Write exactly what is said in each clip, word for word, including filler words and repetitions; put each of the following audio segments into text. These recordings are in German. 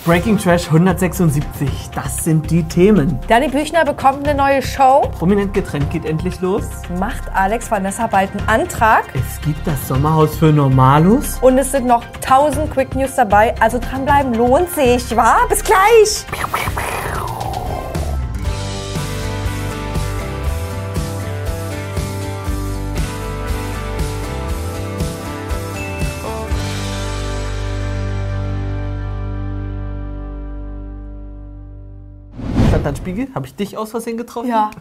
Breaking Trash hundertsechsundsiebzig, das sind die Themen. Dani Büchner bekommt eine neue Show. Prominent getrennt geht endlich los. Macht Alex Vanessa bald einen Antrag. Es gibt das Sommerhaus für Normalos. Und es sind noch tausend Quick News dabei, also dranbleiben lohnt sich, wa? Bis gleich! Dann Spiegel, habe ich dich aus Versehen getroffen? Ja.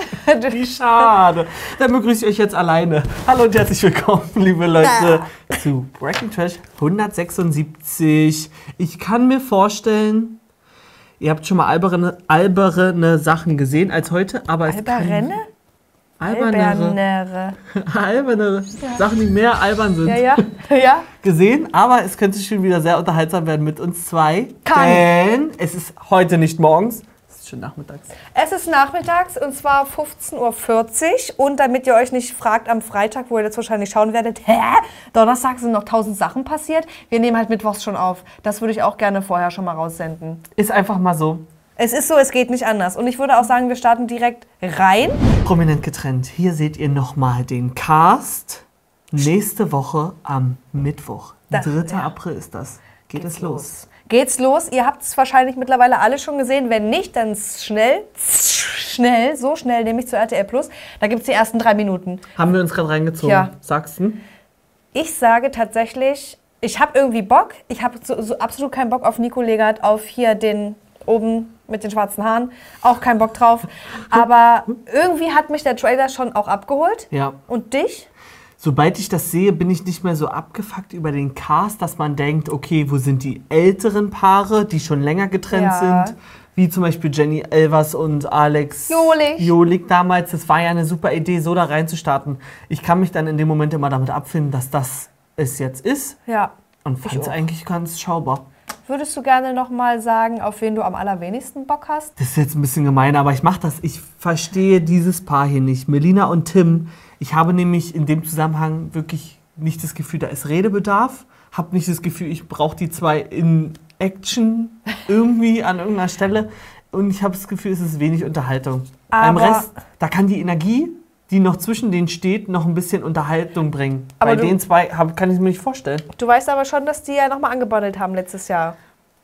Wie schade. Dann begrüße ich euch jetzt alleine. Hallo und herzlich willkommen, liebe Leute, zu Breaking Trash hundertsechsundsiebzig. Ich kann mir vorstellen, ihr habt schon mal alberne, alberne Sachen gesehen als heute, aber es Alberenne? albernere, Albernere. albernere ja. Sachen, die mehr albern sind, Ja, ja, ja. gesehen. Aber es könnte schon wieder sehr unterhaltsam werden mit uns zwei. Kann. Denn es ist heute nicht morgens. Schon nachmittags. Es ist nachmittags und zwar fünfzehn Uhr vierzig. Und damit ihr euch nicht fragt am Freitag, wo ihr jetzt wahrscheinlich schauen werdet, hä? Donnerstag sind noch tausend Sachen passiert. Wir nehmen halt mittwochs schon auf. Das würde ich auch gerne vorher schon mal raussenden. Ist einfach mal so. Es ist so, es geht nicht anders. Und ich würde auch sagen, wir starten direkt rein. Prominent getrennt. Hier seht ihr nochmal den Cast. Nächste Woche am Mittwoch. dritter April ist das. Geht es los. los. Geht's los. Ihr habt es wahrscheinlich mittlerweile alle schon gesehen. Wenn nicht, dann schnell, schnell, so schnell, nämlich zu R T L Plus. Da gibt es die ersten drei Minuten. Haben wir uns gerade reingezogen. Ja. Sagst du? Ich sage tatsächlich, ich habe irgendwie Bock. Ich habe so, so absolut keinen Bock auf Nico Legat, auf hier den oben mit den schwarzen Haaren. Auch keinen Bock drauf. Aber irgendwie hat mich der Trailer schon auch abgeholt. Ja. Und dich? Sobald ich das sehe, bin ich nicht mehr so abgefuckt über den Cast, dass man denkt, okay, wo sind die älteren Paare, die schon länger getrennt Ja. sind? Wie zum Beispiel Jenny Elvers und Alex Jolik. Jolik damals. Das war ja eine super Idee, so da reinzustarten. Ich kann mich dann in dem Moment immer damit abfinden, dass das es jetzt ist. Ja. Und fand es eigentlich ganz schaubar. Würdest du gerne noch mal sagen, auf wen du am allerwenigsten Bock hast? Das ist jetzt ein bisschen gemein, aber ich mache das. Ich verstehe dieses Paar hier nicht. Melina und Tim. Ich habe nämlich in dem Zusammenhang wirklich nicht das Gefühl, da ist Redebedarf. Habe nicht das Gefühl, ich brauche die zwei in Action irgendwie an irgendeiner Stelle. Und ich habe das Gefühl, es ist wenig Unterhaltung. Aber Beim Rest, da kann die Energie, die noch zwischen denen steht, noch ein bisschen Unterhaltung bringen. Aber Bei du- den zwei hab, kann ich es mir nicht vorstellen. Du weißt aber schon, dass die ja noch mal angebandelt haben letztes Jahr.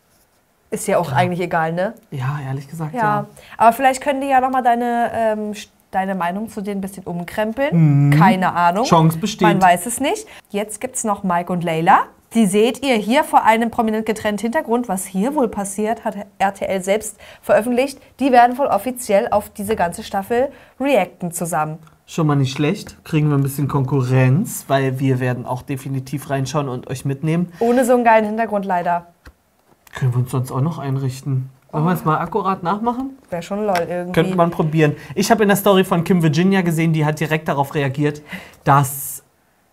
Ist ja auch eigentlich egal, ne? Ja, ehrlich gesagt, Ja. ja. Aber vielleicht können die ja noch mal deine, ähm, deine Meinung zu denen ein bisschen umkrempeln. Keine Ahnung. Chance besteht. Man weiß es nicht. Jetzt gibt es noch Mike und Layla. Die seht ihr hier vor einem prominent getrennten Hintergrund. Was hier wohl passiert, hat R T L selbst veröffentlicht. Die werden wohl offiziell auf diese ganze Staffel reacten zusammen. Schon mal nicht schlecht. Kriegen wir ein bisschen Konkurrenz, weil wir werden auch definitiv reinschauen und euch mitnehmen. Ohne so einen geilen Hintergrund leider. Können wir uns sonst auch noch einrichten? Wollen wir es mal akkurat nachmachen? Wäre schon lol irgendwie. Könnte man probieren. Ich habe in der Story von Kim Virginia gesehen, die hat direkt darauf reagiert, dass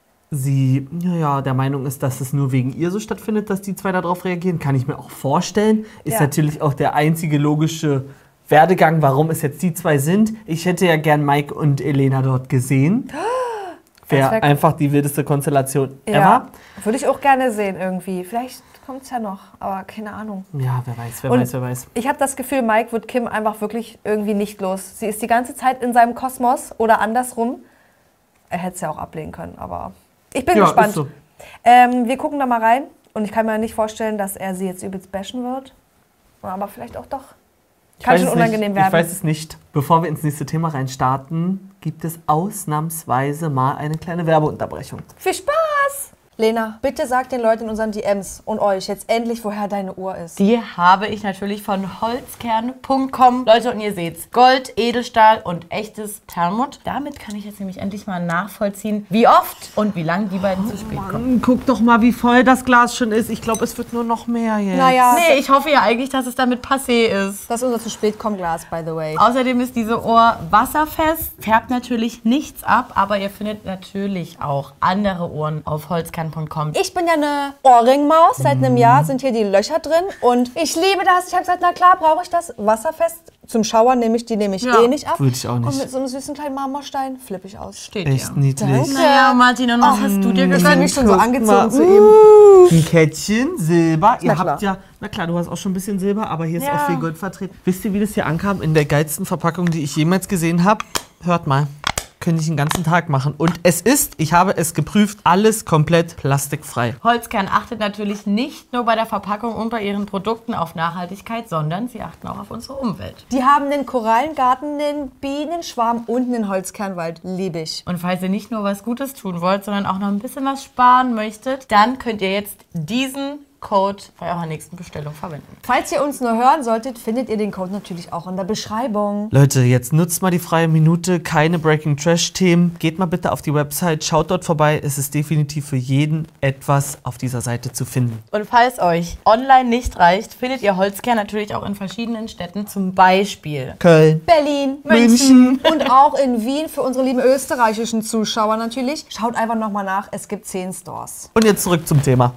sie ja, ja, der Meinung ist, dass es nur wegen ihr so stattfindet, dass die zwei darauf reagieren. Kann ich mir auch vorstellen. Ist Ja. natürlich auch der einzige logische Werdegang, warum es jetzt die zwei sind. Ich hätte ja gern Mike und Elena dort gesehen. Wäre wär- einfach die wildeste Konstellation Ja, ever. würde ich auch gerne sehen irgendwie. Vielleicht kommt es ja noch, aber keine Ahnung. Ja, wer weiß, wer Und weiß, wer weiß. Ich habe das Gefühl, Mike wird Kim einfach wirklich irgendwie nicht los. Sie ist die ganze Zeit in seinem Kosmos oder andersrum. Er hätte es ja auch ablehnen können, aber ich bin Ja, gespannt. ist so. Ähm, wir gucken da mal rein und ich kann mir nicht vorstellen, dass er sie jetzt übelst bashen wird. Aber vielleicht auch doch. Ich Kann weiß schon es unangenehm nicht. werden. Ich weiß es nicht. Bevor wir ins nächste Thema reinstarten, gibt es ausnahmsweise mal eine kleine Werbeunterbrechung. Viel Spaß! Lena, bitte sag den Leuten in unseren D Ms und euch jetzt endlich, woher deine Uhr ist. Die habe ich natürlich von holzkern punkt com. Leute, und ihr seht's, Gold, Edelstahl und echtes Perlmutt. Damit kann ich jetzt nämlich endlich mal nachvollziehen, wie oft und wie lange die beiden zu spät kommen. Mann, guck doch mal, wie voll das Glas schon ist. Ich glaube, es wird nur noch mehr jetzt. Naja, Nee, ich hoffe ja eigentlich, dass es damit passé ist. das ist unser zu spät kommen Glas, by the way. Außerdem ist diese Uhr wasserfest, färbt natürlich nichts ab, aber ihr findet natürlich auch andere Uhren auf holzkern holzkern punkt com. Ich bin ja eine Ohrringmaus. Seit einem Jahr sind hier die Löcher drin. Und ich liebe das. Ich habe gesagt, na klar, brauche ich das. Wasserfest. Zum Schauern nehme ich die nehme ich Ja. eh nicht ab. Würde ich auch nicht. Und mit so einem süßen kleinen Marmorstein flippe ich aus. Steht Echt dir. niedlich. Danke. Naja, Martin, und was Oh, hast du dir Ich bin gegönnt? mich schon so Guck angezogen mal. zu ihm. Ein Kettchen, Silber. Ihr Na klar. habt ja, na klar, du hast auch schon ein bisschen Silber, aber hier ist Ja. auch viel Gold vertreten. Wisst ihr, wie das hier ankam? In der geilsten Verpackung, die ich jemals gesehen habe? Hört mal. Könnte ich den ganzen Tag machen. Und es ist, ich habe es geprüft, alles komplett plastikfrei. Holzkern achtet natürlich nicht nur bei der Verpackung und bei ihren Produkten auf Nachhaltigkeit, sondern sie achten auch auf unsere Umwelt. Die haben den Korallengarten, den Bienenschwarm und den Holzkernwald. Liebe ich. Und falls ihr nicht nur was Gutes tun wollt, sondern auch noch ein bisschen was sparen möchtet, dann könnt ihr jetzt diesen Code bei eurer nächsten Bestellung verwenden. Falls ihr uns nur hören solltet, findet ihr den Code natürlich auch in der Beschreibung. Leute, jetzt nutzt mal die freie Minute, keine Breaking Trash-Themen. Geht mal bitte auf die Website, schaut dort vorbei. Es ist definitiv für jeden etwas auf dieser Seite zu finden. Und falls euch online nicht reicht, findet ihr Holzkern natürlich auch in verschiedenen Städten, zum Beispiel Köln, Berlin, München. und auch in Wien für unsere lieben österreichischen Zuschauer natürlich. Schaut einfach nochmal nach, es gibt zehn Stores. Und jetzt zurück zum Thema.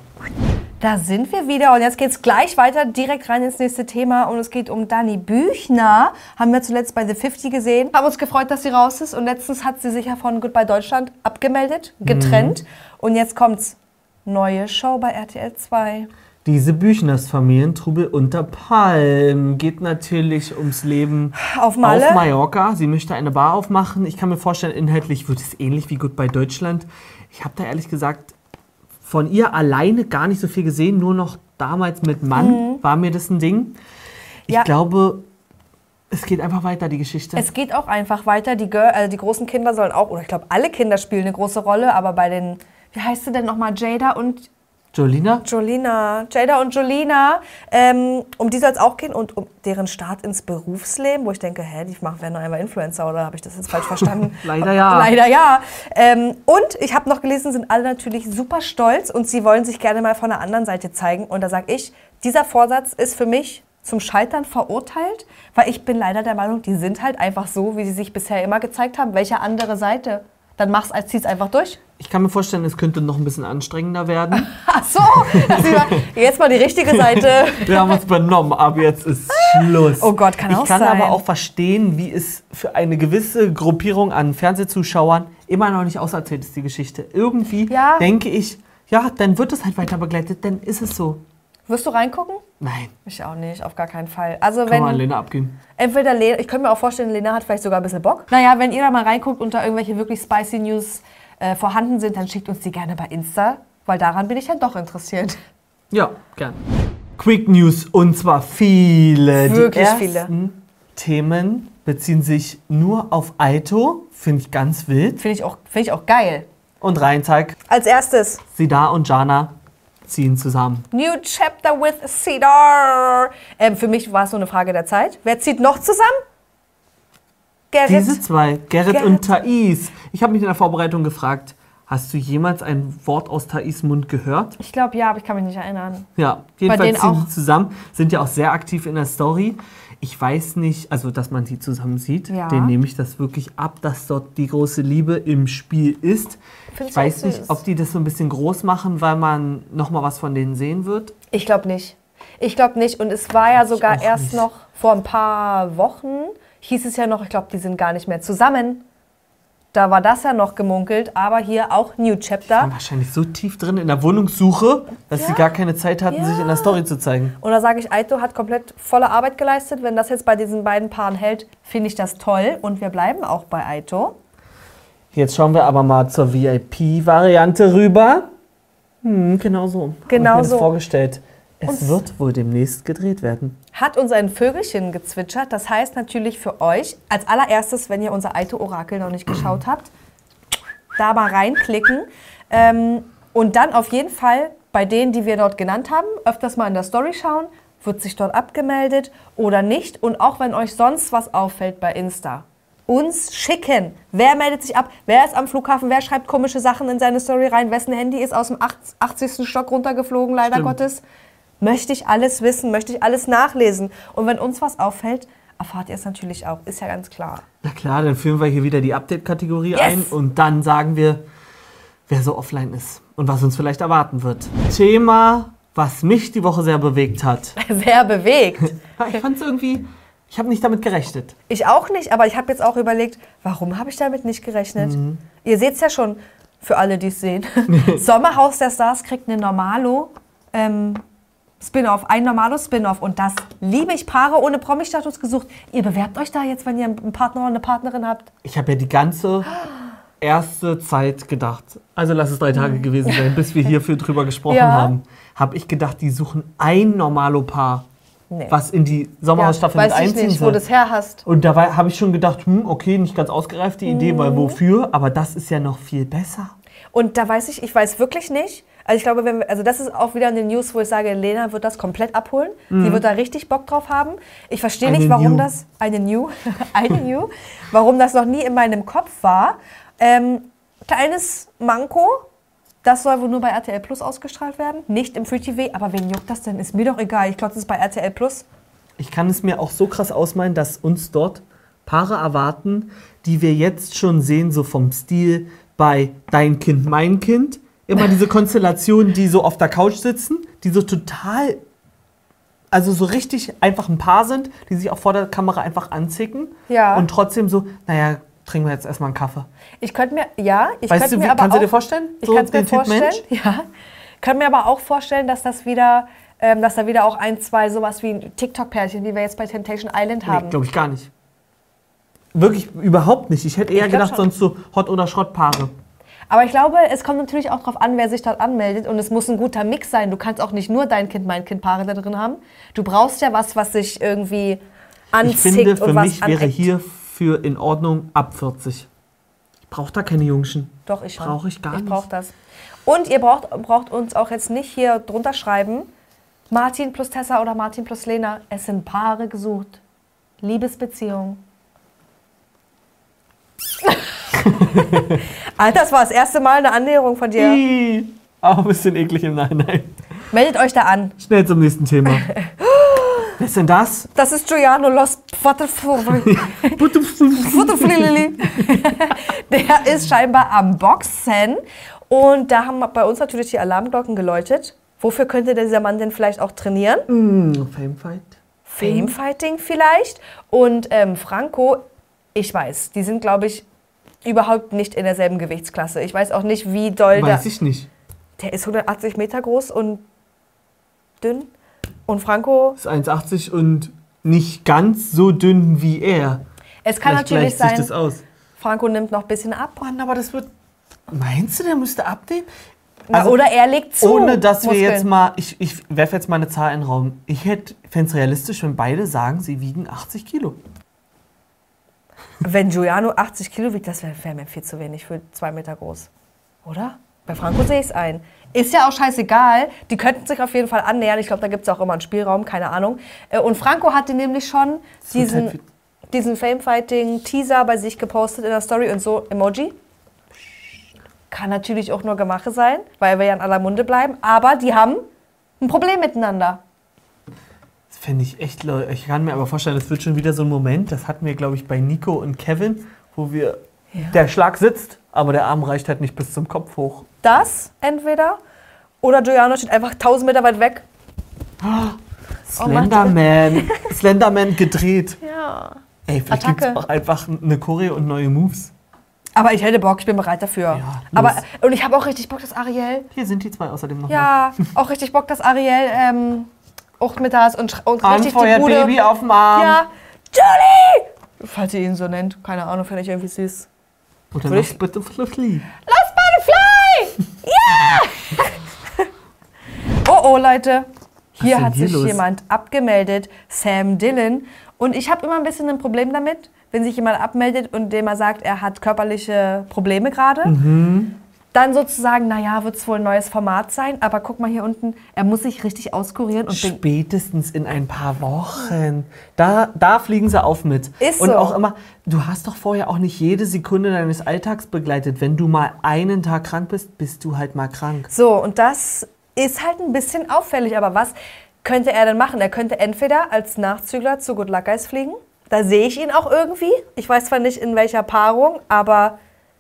Da sind wir wieder und jetzt geht's gleich weiter, direkt rein ins nächste Thema und es geht um Dani Büchner. Haben wir zuletzt bei The fifty gesehen. Haben uns gefreut, dass sie raus ist und letztens hat sie sich ja von Goodbye Deutschland abgemeldet, getrennt. Und jetzt kommt's. Neue Show bei R T L zwei. Diese Büchners Familientrubel unter Palmen geht natürlich ums Leben Auf Malle. auf Mallorca. Sie möchte eine Bar aufmachen. Ich kann mir vorstellen, inhaltlich wird es ähnlich wie Goodbye Deutschland. Ich habe da ehrlich gesagt von ihr alleine gar nicht so viel gesehen, nur noch damals mit Mann war mir das ein Ding. Ich Ja. glaube, es geht einfach weiter, die Geschichte. Es geht auch einfach weiter. Die, Girl, also die großen Kinder sollen auch, oder ich glaube, alle Kinder spielen eine große Rolle, aber bei den, wie heißt sie denn nochmal, Jada und Jolina? Jolina, Jada und Jolina, ähm, um die soll es auch gehen und um deren Start ins Berufsleben, wo ich denke, hä, die machen, werden doch einfach Influencer, oder habe ich das jetzt falsch verstanden? Leider ja. Leider ja. Ähm, und ich habe noch gelesen, sind alle natürlich super stolz und sie wollen sich gerne mal von der anderen Seite zeigen. Und da sage ich, dieser Vorsatz ist für mich zum Scheitern verurteilt, weil ich bin leider der Meinung, die sind halt einfach so, wie sie sich bisher immer gezeigt haben. Welche andere Seite? Dann mach's, zieh's einfach durch. Ich kann mir vorstellen, es könnte noch ein bisschen anstrengender werden. Ach so, dass sie mal, jetzt mal die richtige Seite. Wir haben uns übernommen, ab jetzt ist Schluss. Oh Gott, kann auch Ich kann sein. aber auch verstehen, wie es für eine gewisse Gruppierung an Fernsehzuschauern immer noch nicht auserzählt ist, die Geschichte. Irgendwie Ja. denke ich, ja, dann wird es halt weiter begleitet, dann ist es so. Wirst du reingucken? Nein, Ich auch nicht, auf gar keinen Fall. Also kann man an wenn Lena abgehen. entweder Lena, ich könnte mir auch vorstellen, Lena hat vielleicht sogar ein bisschen Bock. Naja, wenn ihr da mal reinguckt und da irgendwelche wirklich spicy News äh, vorhanden sind, dann schickt uns die gerne bei Insta, weil daran bin ich dann doch interessiert. Ja, gern. Quick News, und zwar viele. Wirklich die viele. ersten Themen beziehen sich nur auf Aito, finde ich ganz wild. Finde ich, auch- find ich auch geil. Und Rheinzeig, Als erstes, Sidar und Jana ziehen zusammen. New Chapter with Cedar. Ähm, für mich war es nur eine Frage der Zeit. Wer zieht noch zusammen? Gerrit. Diese zwei, Gerrit, Gerrit. und Thais. Ich habe mich in der Vorbereitung gefragt, hast du jemals ein Wort aus Thais Mund gehört? Ich glaube ja, aber ich kann mich nicht erinnern. Ja, denen jedenfalls ziehen auch. sie zusammen, sind ja auch sehr aktiv in der Story. Ich weiß nicht, also dass man sie zusammen sieht, Ja. den nehme ich das wirklich ab, dass dort die große Liebe im Spiel ist. Find's Ich weiß auch nicht, süß. ob die das so ein bisschen groß machen, weil man noch mal was von denen sehen wird. Ich glaube nicht. Ich glaube nicht. Und es war ja sogar auch erst nicht. noch vor ein paar Wochen, hieß es ja noch, ich glaube, die sind gar nicht mehr zusammen. Da war das ja noch gemunkelt, aber hier auch New Chapter. Waren wahrscheinlich so tief drin in der Wohnungssuche, dass sie Ja. gar keine Zeit hatten, Ja. sich in der Story zu zeigen. Und da sage ich, Aito hat komplett volle Arbeit geleistet. Wenn das jetzt bei diesen beiden Paaren hält, finde ich das toll. Und wir bleiben auch bei Aito. Jetzt schauen wir aber mal zur V I P-Variante rüber. Hm, genau so. Hab Genau ich mir das so. vorgestellt. Es Und- wird wohl demnächst gedreht werden. Hat uns ein Vögelchen gezwitschert. Das heißt natürlich für euch, als allererstes, wenn ihr unser Aito-Orakel noch nicht geschaut habt, da mal reinklicken. Ähm, und dann auf jeden Fall bei denen, die wir dort genannt haben, öfters mal in der Story schauen, wird sich dort abgemeldet oder nicht. Und auch wenn euch sonst was auffällt bei Insta, uns schicken. Wer meldet sich ab? Wer ist am Flughafen? Wer schreibt komische Sachen in seine Story rein? Wessen Handy ist aus dem achtzigsten Stock runtergeflogen, leider Stimmt. Gottes? Möchte ich alles wissen, möchte ich alles nachlesen. Und wenn uns was auffällt, erfahrt ihr es natürlich auch. Ist ja ganz klar. Na klar, dann führen wir hier wieder die Update-Kategorie Yes. ein und dann sagen wir, wer so offline ist und was uns vielleicht erwarten wird. Thema, was mich die Woche sehr bewegt hat. Sehr bewegt. Ja, ich fand es irgendwie, ich habe nicht damit gerechnet. Ich auch nicht, aber ich habe jetzt auch überlegt, warum habe ich damit nicht gerechnet? Mhm. Ihr seht es ja schon, für alle, die es sehen. Sommerhaus der Stars kriegt eine Normalo ähm, Spin-off, ein normales Spin-off. Und das liebe ich. Paare ohne Promi-Status gesucht. Ihr bewerbt euch da jetzt, wenn ihr einen Partner oder eine Partnerin habt? Ich habe ja die ganze erste Zeit gedacht, also lass es drei Tage gewesen sein, bis wir hierfür drüber gesprochen Ja. haben, habe ich gedacht, die suchen ein Normalo-Paar, Nee. was in die Sommerhausstaffel ja, mit weiß ich einziehen nicht, wo soll. du das her hast. Und dabei habe ich schon gedacht, hm, okay, nicht ganz ausgereifte Idee, weil wofür? Aber das ist ja noch viel besser. Und da weiß ich, ich weiß wirklich nicht. Also ich glaube, wenn wir, also das ist auch wieder eine News, wo ich sage, Lena wird das komplett abholen. Mhm. Die wird da richtig Bock drauf haben. Ich verstehe Eine nicht, warum New. das eine New, eine New, warum das noch nie in meinem Kopf war. Ähm, kleines Manko. Das soll wohl nur bei R T L Plus ausgestrahlt werden, nicht im Free T V. Aber wen juckt das denn? Ist mir doch egal. Ich glaube, das ist bei R T L Plus. Ich kann es mir auch so krass ausmalen, dass uns dort Paare erwarten, die wir jetzt schon sehen, so vom Stil bei Dein Kind, Mein Kind. Immer diese Konstellationen, die so auf der Couch sitzen, die so total, also so richtig einfach ein Paar sind, die sich auch vor der Kamera einfach anzicken. Ja. Und trotzdem so, naja, trinken wir jetzt erstmal einen Kaffee. Ich könnte mir, ja, ich Weißt könnte du, mir wie, aber kannst auch, du dir vorstellen? Ich So kann es mir den Typ vorstellen, Mensch? ja. Kann mir aber auch vorstellen, dass das wieder, ähm, dass da wieder auch ein, zwei sowas wie ein TikTok-Pärchen, wie wir jetzt bei Temptation Island haben. Nee, glaube ich gar nicht. Wirklich überhaupt nicht. Ich hätte eher Ich glaub gedacht, schon. sonst so Hot- oder Schrottpaare. Aber ich glaube, es kommt natürlich auch darauf an, wer sich dort anmeldet. Und es muss ein guter Mix sein. Du kannst auch nicht nur Dein Kind, Mein Kind Paare da drin haben. Du brauchst ja was, was sich irgendwie anzieht Ich finde, für und was mich wäre aneckt. hierfür in Ordnung ab vierzig. Ich brauche da keine Jungschen. Doch, ich schon. Brauche ich gar Ich nicht. brauche das. Und ihr braucht, braucht uns auch jetzt nicht hier drunter schreiben, Martin plus Tessa oder Martin plus Lena. Es sind Paare gesucht. Liebesbeziehung. Alter, das war das erste Mal eine Annäherung von dir. Ih, auch ein bisschen eklig im Nachhinein. Meldet euch da an. Schnell zum nächsten Thema. Wer ist denn das? Das ist Giuliano Los Butterflilli. Der ist scheinbar am Boxen. Und da haben bei uns natürlich die Alarmglocken geläutet. Wofür könnte dieser Mann denn vielleicht auch trainieren? Mm, Famefight. Famefighting vielleicht. Und ähm, Franco, ich weiß, die sind, glaube ich, überhaupt nicht in derselben Gewichtsklasse. Ich weiß auch nicht, wie doll der... Weiß ich nicht. Der ist hundertachtzig Meter groß und dünn. Und Franco... Ist eins achtzig und nicht ganz so dünn wie er. Es kann Vielleicht natürlich gleicht sich sein, das aus. Franco nimmt noch ein bisschen ab. Mann, aber das wird... Meinst du, der müsste abnehmen? Na, oder er legt zu. Ohne dass wir Muskeln. jetzt mal... Ich, ich werfe jetzt mal eine Zahl in den Raum. Ich fände es realistisch, wenn beide sagen, sie wiegen achtzig Kilo. Wenn Giuliano achtzig Kilo wiegt, das wäre wär mir viel zu wenig für zwei Meter groß. Oder? Bei Franco sehe ich es ein. Ist ja auch scheißegal. Die könnten sich auf jeden Fall annähern. Ich glaube, da gibt es auch immer einen Spielraum, keine Ahnung. Äh, Und Franco hatte nämlich schon Das wird halt diesen, diesen Famefighting-Teaser bei sich gepostet in der Story und so Emoji. Kann natürlich auch nur Gemache sein, weil wir ja in aller Munde bleiben. Aber die haben ein Problem miteinander. Das fände ich echt... leu- Ich kann mir aber vorstellen, das wird schon wieder so ein Moment, das hatten wir, glaube ich, bei Nico und Kevin, wo wir... Ja. Der Schlag sitzt, aber der Arm reicht halt nicht bis zum Kopf hoch. Das entweder oder Giuliano steht einfach tausend Meter weit weg. Slenderman. Slenderman gedreht. Ja. Ey, vielleicht gibt Attacke. es auch einfach eine Choreo und neue Moves. Aber ich hätte Bock, ich bin bereit dafür. Ja, Aber, los. und ich habe auch richtig Bock, dass Ariel, Hier sind die zwei außerdem noch. ja, auch richtig Bock, dass Ariel ähm, auch mittags und, sch- und richtig die Anfeuert Bude. Baby auf dem Arm. Ja, Julie! Falls ihr ihn so nennt, keine Ahnung, finde ich irgendwie süß. Oder Würde noch ich- bitte Fluffy. Los, Butterfly! Ja! Oh, oh, Leute. Was Hier ist denn hat hier sich los? jemand abgemeldet, Sam Dillon. Und ich habe immer ein bisschen ein Problem damit, wenn sich jemand abmeldet und dem er sagt, er hat körperliche Probleme gerade. Mhm. Dann sozusagen, naja, wird es wohl ein neues Format sein. Aber guck mal hier unten, er muss sich richtig auskurieren. Und bin, Spätestens in ein paar Wochen. Da, da fliegen sie auf mit. Ist und so. auch immer, du hast doch vorher auch nicht jede Sekunde deines Alltags begleitet. Wenn du mal einen Tag krank bist, bist du halt mal krank. so, und das ist halt ein bisschen auffällig. Aber was könnte er denn machen? Er könnte entweder als Nachzügler zu Good Luck Guys fliegen. Da sehe ich ihn auch irgendwie. Ich weiß zwar nicht, in welcher Paarung, aber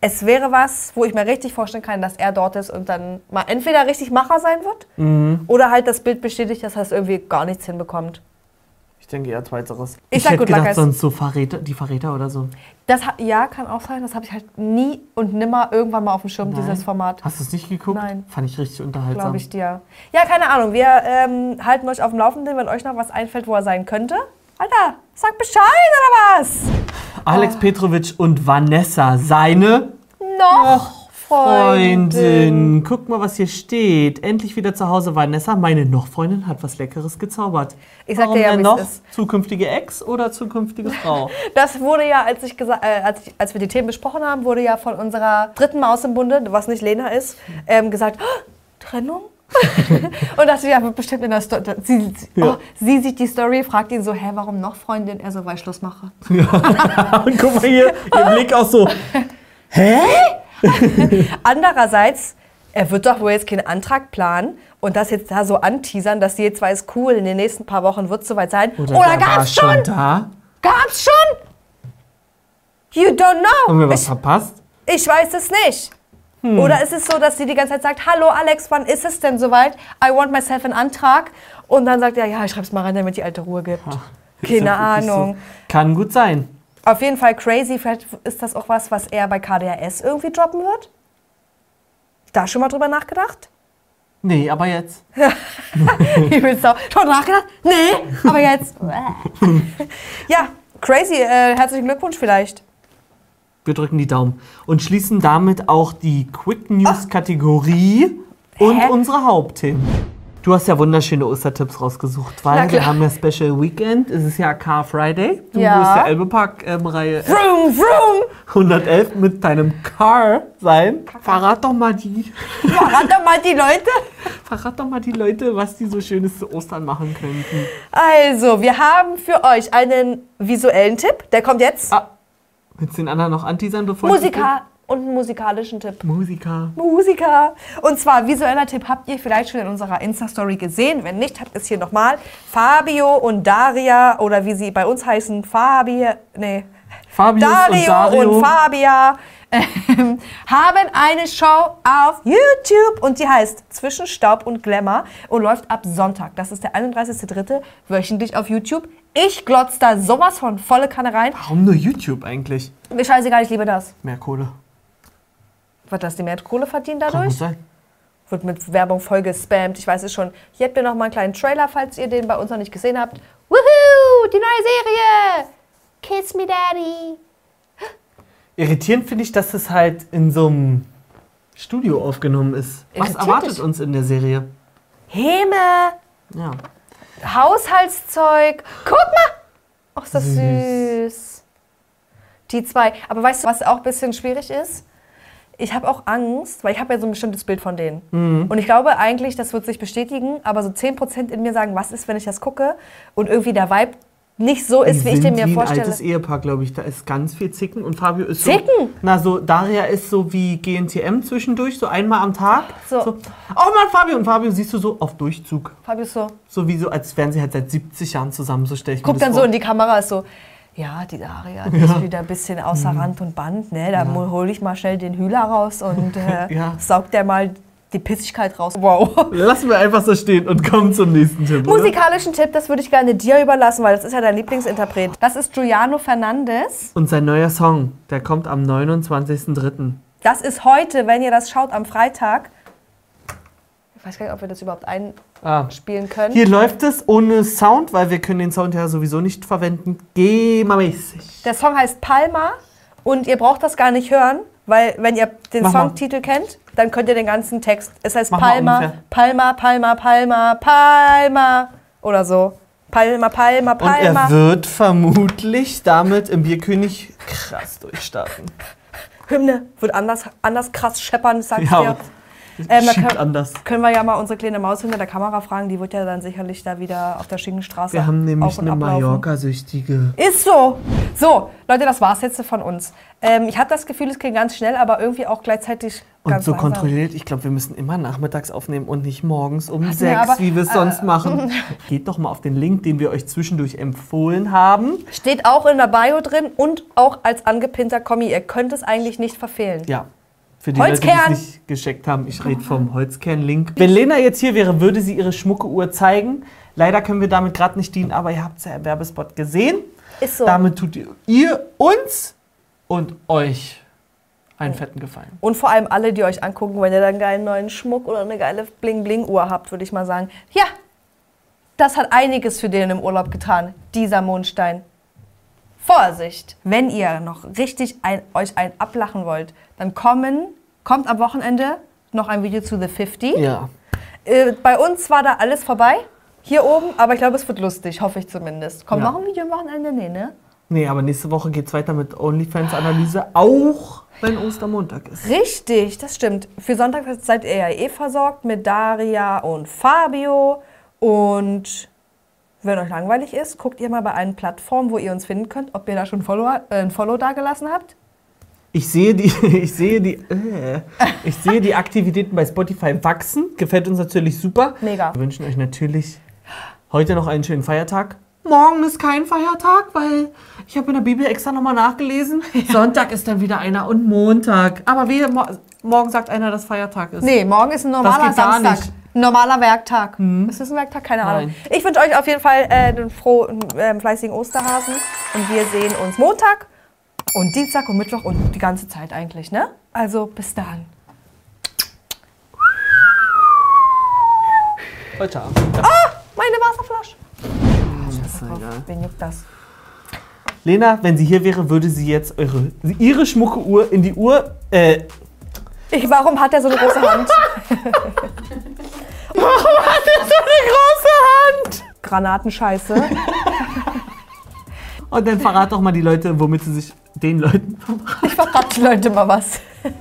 es wäre was, wo ich mir richtig vorstellen kann, dass er dort ist und dann mal entweder richtig Macher sein wird Mhm. oder halt das Bild bestätigt, dass er es irgendwie gar nichts hinbekommt. Ich denke eher zweiteres. Ich Ich, sag hätte Good Luck, gedacht, Guys. sonst so Verräter, die Verräter oder so. Das ha- ja, kann auch sein. Das habe ich halt nie und nimmer irgendwann mal auf dem Schirm, Nein. dieses Format. Hast du es nicht geguckt? Nein. Fand ich richtig unterhaltsam. Glaube ich dir. Ja, keine Ahnung. Wir ähm, halten euch auf dem Laufenden, wenn euch noch was einfällt, wo er sein könnte. Alter, sag Bescheid oder was? Alex Petrovic und Vanessa, seine Noch Freundin. Freundin. Guck mal, was hier steht. Endlich wieder zu Hause. Vanessa, meine Noch-Freundin, hat was Leckeres gezaubert. Ich sag Warum dir ja, denn wie noch? es ist. Zukünftige Ex oder zukünftige Frau? Das wurde ja, als, ich gesa- äh, als, ich, als wir die Themen besprochen haben, wurde ja von unserer dritten Maus im Bunde, was nicht Lena ist, ähm, gesagt, oh, Trennung? Und dachte, ja, wird bestimmt in der Story. Sie, sie, Ja. oh, sie sieht die Story, fragt ihn so, hä, warum noch Freundin? Er so, weil ich Schluss mache. Und guck mal hier, ihr Blick auch so. Hä? Andererseits, er wird doch wohl jetzt keinen Antrag planen und das jetzt da so anteasern, dass die jetzt zwei ist cool, in den nächsten paar Wochen wird es soweit sein. Oder, der war gab's schon? da? Gab's schon? You don't know. Haben wir was ich, verpasst? ich weiß es nicht. Hm. Oder ist es so, dass sie die ganze Zeit sagt, hallo Alex, wann ist es denn soweit? I want myself einen Antrag. Und dann sagt er, ja, ich schreib's mal rein, damit die alte Ruhe gibt. Ist Keine ja wirklich Ahnung. So. Kann gut sein. Auf jeden Fall crazy. Vielleicht ist das auch was, was er bei K D R S irgendwie droppen wird. Da schon mal drüber nachgedacht? Nee, aber jetzt. Ich will auch schon nachgedacht? Nee, aber jetzt. Ja, crazy. Äh, herzlichen Glückwunsch vielleicht. Wir drücken die Daumen. Und schließen damit auch die Quick News-Kategorie und Hä? unsere Hauptthemen. Du hast ja wunderschöne Ostertipps rausgesucht, Na weil klar. wir haben ja Special Weekend. Es ist ja Car Friday. Du Ja. wirst der Elbepark-Reihe Vroom, vroom. hundertelf mit deinem Car sein. Verrat doch mal die, Verrat doch mal die Leute. verrat doch mal die Leute, was die so Schönes zu Ostern machen könnten. Also, wir haben für euch einen visuellen Tipp. Der kommt jetzt. Ah, willst du den anderen noch anteasern, bevor ich Musiker und einen musikalischen Tipp. Musiker. Musiker. Und zwar, visueller Tipp habt ihr vielleicht schon in unserer Insta-Story gesehen. Wenn nicht, habt ihr es hier nochmal. Fabio und Daria, oder wie sie bei uns heißen, Fabi, nee, Fabius Dario und Dario. und Fabia ähm, haben eine Show auf YouTube und die heißt Zwischen Staub und Glamour und läuft ab Sonntag. Das ist der einunddreißigster dritte wöchentlich auf YouTube. Ich glotz da sowas von volle Kanne rein. Warum nur YouTube eigentlich? Mir scheißegal, ich liebe das. Mehr Kohle. Wird das die mehr Kohle verdienen Kann gut dadurch? sein. Wird mit Werbung voll gespammt. Ich weiß es schon. Hier habt ihr noch mal einen kleinen Trailer, falls ihr den bei uns noch nicht gesehen habt. Woohoo! Die neue Serie! Kiss me, Daddy! Irritierend finde ich, dass es halt in so einem Studio aufgenommen ist. Was Irritiert erwartet dich? uns in der Serie? Häme! Ja. Haushaltszeug. Guck mal! Ach, ist das süß. Süß. Die zwei. Aber weißt du, was auch ein bisschen schwierig ist? Ich habe auch Angst, weil ich habe ja so ein bestimmtes Bild von denen. Mhm. Und ich glaube eigentlich, das wird sich bestätigen, aber so zehn Prozent in mir sagen, was ist, wenn ich das gucke und irgendwie der Vibe nicht so ist, Die wie ich den sind mir wie vorstelle. ein altes Ehepaar, glaube ich. Da ist ganz viel Zicken und Fabio ist Zicken? so... Na, so Daria ist so wie G N T M zwischendurch, so einmal am Tag. So. Oh Mann, Fabio. Und Fabio siehst du so auf Durchzug. Fabio ist so, So wie so, als wären sie halt seit siebzig Jahren zusammen. So stelle ich mir guckt das dann vor. so in die Kamera, ist so, ja, die Daria, die ist wieder ein bisschen außer Rand und Band, ne? Da hole ich mal schnell den Hühler raus und äh, Ja. saugt der mal die Pissigkeit raus. Wow. Lassen wir einfach so stehen und kommen zum nächsten Tipp. oder? Musikalischen Tipp, das würde ich gerne dir überlassen, weil das ist ja dein Lieblingsinterpret. Das ist Giuliano Fernandes. Und sein neuer Song, der kommt am neunundzwanzigsten dritten Das ist heute, wenn ihr das schaut, am Freitag. Ich weiß gar nicht, ob wir das überhaupt Ah. einspielen können. Hier läuft es ohne Sound, weil wir können den Sound ja sowieso nicht verwenden. GEMA-mäßig. Der Song heißt Palma und ihr braucht das gar nicht hören, weil wenn ihr den Mach mal. Songtitel kennt, dann könnt ihr den ganzen Text. Es heißt Mach mal Palma, ungefähr. Palma, Palma, Palma, Palma oder so. Palma, Palma, Und Palma. er wird vermutlich damit im Bierkönig krass durchstarten. Hymne wird anders, anders krass scheppern, sag ich Ja. dir. Ähm, da Schiebt können, anders. können wir ja mal unsere kleine Maus hinter der Kamera fragen. Die wird ja dann sicherlich da wieder auf der Schinkenstraße Wir haben nämlich auf und eine ablaufen. Mallorca-Süchtige. Ist so. So, Leute, das war's jetzt von uns. Ähm, ich habe das Gefühl, es ging ganz schnell, aber irgendwie auch gleichzeitig Und ganz so langsam. kontrolliert, ich glaube, wir müssen immer nachmittags aufnehmen und nicht morgens um wir sechs, aber- wie wir es äh, sonst machen. Geht doch mal auf den Link, den wir euch zwischendurch empfohlen haben. Steht auch in der Bio drin und auch als angepinnter Kommi. Ihr könnt es eigentlich nicht verfehlen. Ja. Für die Holzkern. Leute, die es nicht gecheckt haben, ich rede vom Holzkern-Link. Wenn Lena jetzt hier wäre, würde sie ihre schmucke Uhr zeigen. Leider können wir damit gerade nicht dienen, aber ihr habt es ja im Werbespot gesehen. Ist so. Damit tut ihr, ihr uns und euch einen fetten Gefallen. Und vor allem alle, die euch angucken, wenn ihr dann einen geilen neuen Schmuck oder eine geile Bling-Bling-Uhr habt, würde ich mal sagen. Ja, das hat einiges für den im Urlaub getan, dieser Mondstein. Vorsicht! Wenn ihr noch richtig ein, euch einen ablachen wollt, dann kommen, kommt am Wochenende noch ein Video zu The fünfzig. Ja. Äh, bei uns war da alles vorbei, hier oben, aber ich glaube, es wird lustig, hoffe ich zumindest. Kommt Ja. noch ein Video am Wochenende? Nee, ne? Nee, aber nächste Woche geht es weiter mit OnlyFans-Analyse, auch wenn Ostermontag ist. Richtig, das stimmt. Für Sonntag seid ihr ja eh versorgt mit Daria und Fabio. Und wenn euch langweilig ist, guckt ihr mal bei allen Plattformen, wo ihr uns finden könnt, ob ihr da schon Follow, äh, ein Follow dagelassen habt. Ich sehe die, ich sehe die, äh, ich sehe die Aktivitäten bei Spotify wachsen. Gefällt uns natürlich super. Mega. Wir wünschen euch natürlich heute noch einen schönen Feiertag. Morgen ist kein Feiertag, weil ich habe in der Bibel extra nochmal nachgelesen. Sonntag ist dann wieder einer und Montag. Aber wie mo morgen sagt einer, dass Feiertag ist. Nee, morgen ist ein normaler geht gar Samstag. nicht. Ein normaler Werktag. Ist das ein Werktag? Keine Ahnung. Nein. Ich wünsche euch auf jeden Fall äh, einen frohen, äh, fleißigen Osterhasen. Und wir sehen uns Montag und Dienstag und Mittwoch und die ganze Zeit eigentlich, ne? Also bis dann. Heute Abend. Ja. Meine Wasserflasche. ist ja egal. Wen juckt das? Lena, wenn sie hier wäre, würde sie jetzt eure, ihre schmucke Uhr in die Uhr. Äh, Ich, warum hat er so eine große Hand? warum hat er so eine große Hand? Granatenscheiße. Und dann verrat doch mal die Leute, womit sie sich den Leuten verraten. Ich verrate die Leute mal was.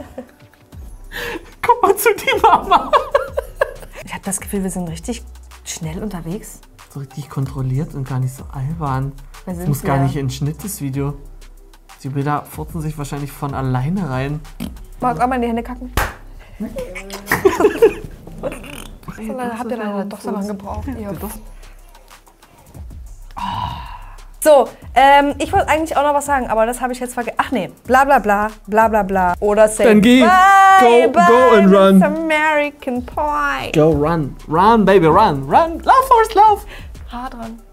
Guck mal zu die Mama. Ich habe das Gefühl, wir sind richtig schnell unterwegs. So richtig kontrolliert und gar nicht so albern. Wer Das sind muss wir? gar nicht in Schnitt, das Video. Die Bilder furzen sich wahrscheinlich von alleine rein. Magst du auch mal in die Hände kacken? So lange habt ihr leider doch so lange gebraucht. Ihr. So, ähm, ich wollte eigentlich auch noch was sagen, aber das habe ich jetzt vergessen. Ach nee, bla bla bla, bla bla bla. Oder say Dann geh, bye, go, bye, go and run. Miss American Pie. Go run. Run, baby, run. Run. Lauf, Forrest, lauf. Haar dran.